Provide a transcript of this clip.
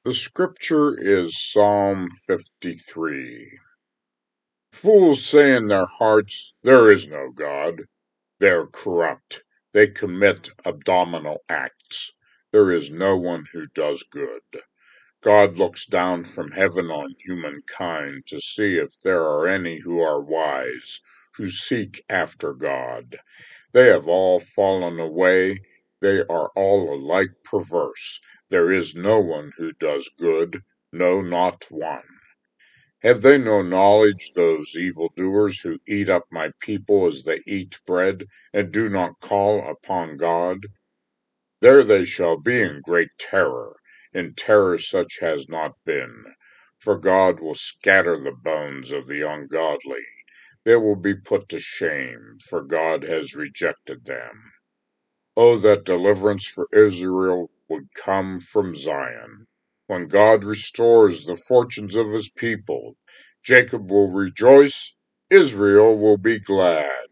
The scripture is Psalm 53. Fools say in their hearts, "There is no God." They are corrupt. They commit abominable acts. There is no one who does good. God looks down from heaven on humankind to see if there are any who are wise, who seek after God. They have all fallen away. They are all alike perverse. There is no one who does good, no, not one. Have they no knowledge, those evildoers who eat up my people as they eat bread, and do not call upon God? There they shall be in great terror, in terror such has not been. For God will scatter the bones of the ungodly. They will be put to shame, for God has rejected them. Oh, that deliverance for Israel would come from Zion. When God restores the fortunes of his people, Jacob will rejoice, Israel will be glad.